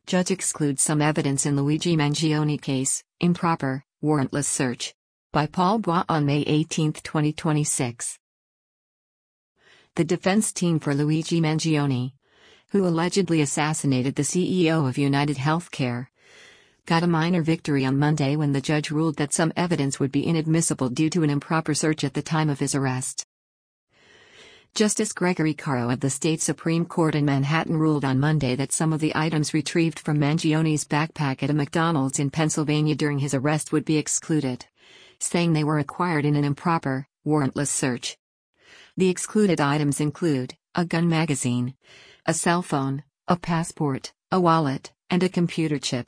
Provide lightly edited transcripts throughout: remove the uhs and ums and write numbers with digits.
Judge excludes some evidence in Luigi Mangione case, improper, warrantless search. By Paul Bois on May 18, 2026. The defense team for Luigi Mangione, who allegedly assassinated the CEO of United Healthcare, got a minor victory on Monday when the judge ruled that some evidence would be inadmissible due to an improper search at the time of his arrest. Justice Gregory Caro of the state Supreme Court in Manhattan ruled on Monday that some of the items retrieved from Mangione's backpack at a McDonald's in Pennsylvania during his arrest would be excluded, saying they were acquired in an improper, warrantless search. The excluded items include a gun magazine, a cell phone, a passport, a wallet, and a computer chip.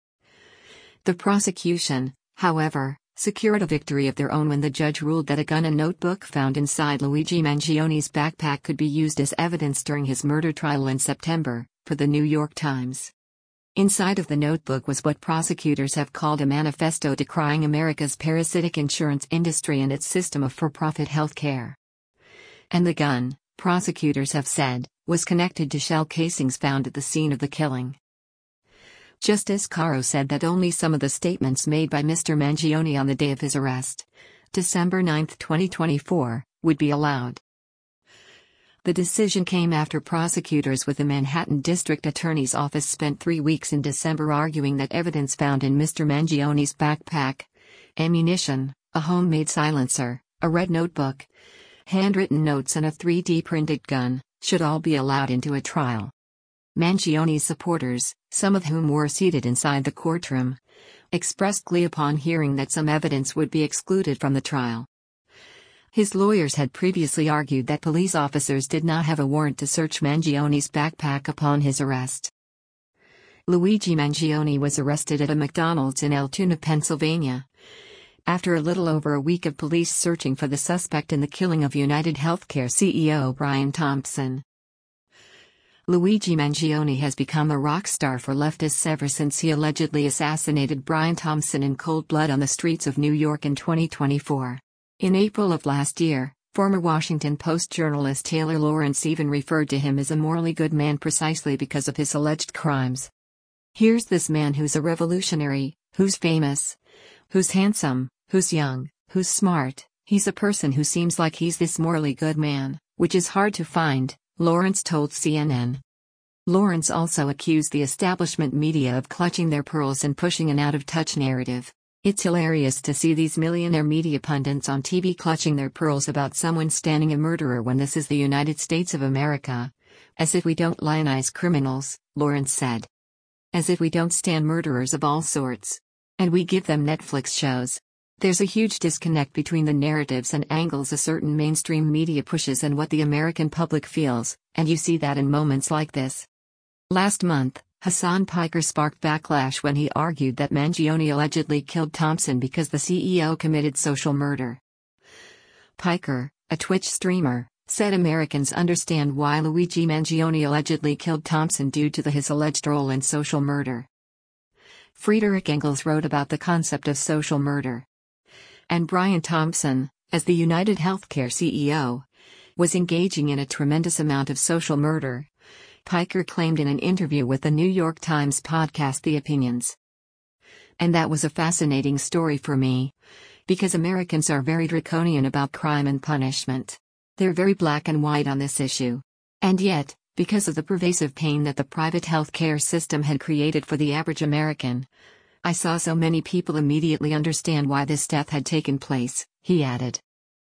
The prosecution, however, secured a victory of their own when the judge ruled that a gun and notebook found inside Luigi Mangione's backpack could be used as evidence during his murder trial in September, per the New York Times. Inside of the notebook was what prosecutors have called a manifesto decrying America's parasitic insurance industry and its system of for-profit health care. And the gun, prosecutors have said, was connected to shell casings found at the scene of the killing. Justice Caro said that only some of the statements made by Mr. Mangione on the day of his arrest, December 9, 2024, would be allowed. The decision came after prosecutors with the Manhattan District Attorney's Office spent 3 weeks in December arguing that evidence found in Mr. Mangione's backpack, ammunition, a homemade silencer, a red notebook, handwritten notes and a 3D printed gun, should all be allowed into a trial. Mangione's supporters, some of whom were seated inside the courtroom, expressed glee upon hearing that some evidence would be excluded from the trial. His lawyers had previously argued that police officers did not have a warrant to search Mangione's backpack upon his arrest. Luigi Mangione was arrested at a McDonald's in Altoona, Pennsylvania, after a little over a week of police searching for the suspect in the killing of United Healthcare CEO Brian Thompson. Luigi Mangione has become a rock star for leftists ever since he allegedly assassinated Brian Thompson in cold blood on the streets of New York in 2024. In April of last year, former Washington Post journalist Taylor Lorenz even referred to him as a morally good man precisely because of his alleged crimes. Here's this man who's a revolutionary, who's famous, who's handsome, who's young, who's smart. He's a person who seems like he's this morally good man, which is hard to find, Lorenz told CNN. Lorenz also accused the establishment media of clutching their pearls and pushing an out-of-touch narrative. It's hilarious to see these millionaire media pundits on TV clutching their pearls about someone standing a murderer when this is the United States of America. As if we don't lionize criminals, Lorenz said. As if we don't stand murderers of all sorts. And we give them Netflix shows. There's a huge disconnect between the narratives and angles a certain mainstream media pushes and what the American public feels, and you see that in moments like this. Last month, Hasan Piker sparked backlash when he argued that Mangione allegedly killed Thompson because the CEO committed social murder. Piker, a Twitch streamer, said Americans understand why Luigi Mangione allegedly killed Thompson due to his alleged role in social murder. Friedrich Engels wrote about the concept of social murder. And Brian Thompson, as the United Healthcare CEO, was engaging in a tremendous amount of social murder, Piker claimed in an interview with the New York Times podcast The Opinions. And that was a fascinating story for me, because Americans are very draconian about crime and punishment. They're very black and white on this issue. And yet, because of the pervasive pain that the private healthcare system had created for the average American, I saw so many people immediately understand why this death had taken place, he added.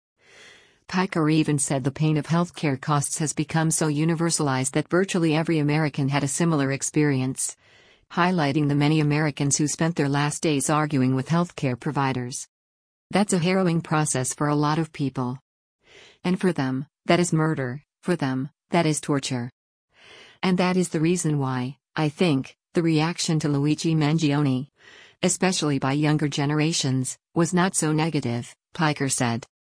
Piker even said the pain of healthcare costs has become so universalized that virtually every American had a similar experience, highlighting the many Americans who spent their last days arguing with healthcare providers. That's a harrowing process for a lot of people. And for them, that is murder, for them, that is torture. And that is the reason why, I think, the reaction to Luigi Mangione, especially by younger generations, was not so negative, Piker said.